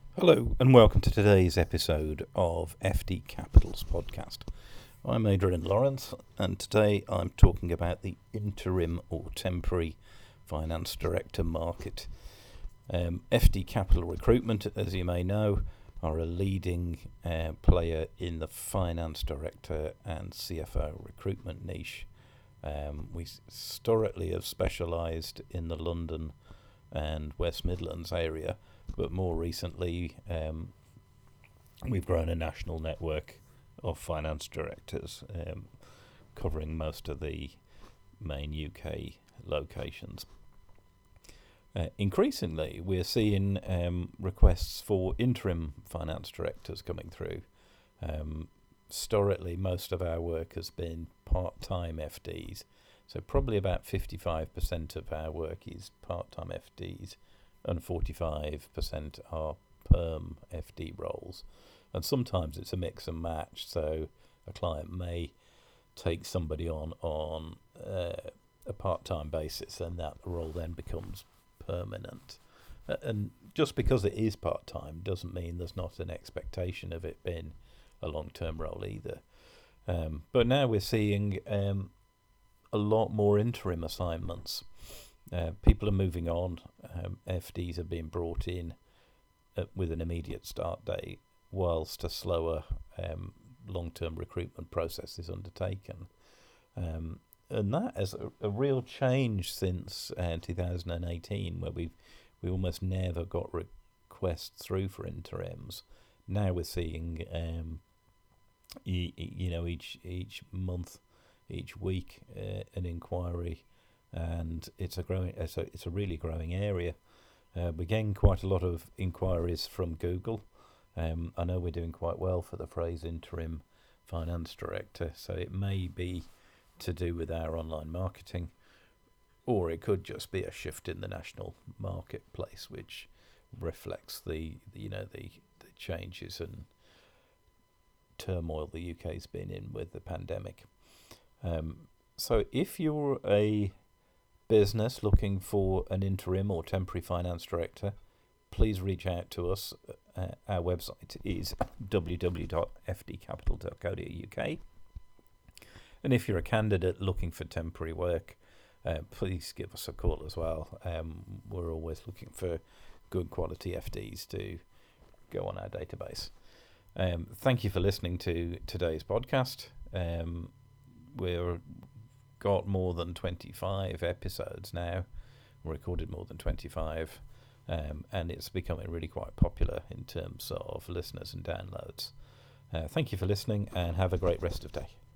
Hello and welcome to today's episode of FD Capital's podcast. I'm Adrian Lawrence and today I'm talking about the interim or temporary finance director market. FD Capital Recruitment, as you may know, are a leading player in the finance director and CFO recruitment niche. We historically have specialised in the London and West Midlands area, but more recently we've grown a national network of finance directors covering most of the main UK locations. Increasingly we're seeing requests for interim finance directors coming through. Historically most of our work has been part-time FDs, so probably about 55% of our work is part-time FDs and 45% are perm FD roles. And sometimes it's a mix and match, so a client may take somebody on a part-time basis and that role then becomes permanent. And just because it is part-time doesn't mean there's not an expectation of it being a long-term role either. But now we're seeing a lot more interim assignments. People are moving on. FDs are being brought in with an immediate start date, whilst a slower long-term recruitment process is undertaken. And that is a real change since 2018, where we almost never got requests through for interims. Now we're seeing each month, each week an inquiry, and it's a really growing area. We're getting quite a lot of inquiries from Google. I know we're doing quite well for the phrase interim finance director, so it may be to do with our online marketing, or it could just be a shift in the national marketplace which reflects the changes and turmoil the UK's been in with the pandemic. So if you're a business looking for an interim or temporary finance director, please reach out to us. Our website is www.fdcapital.co.uk. And if you're a candidate looking for temporary work, please give us a call as well. We're always looking for good quality FDs to go on our database. Thank you for listening to today's podcast. We've got more than 25 episodes now, recorded more than 25, and it's becoming really quite popular in terms of listeners and downloads. Thank you for listening and have a great rest of the day.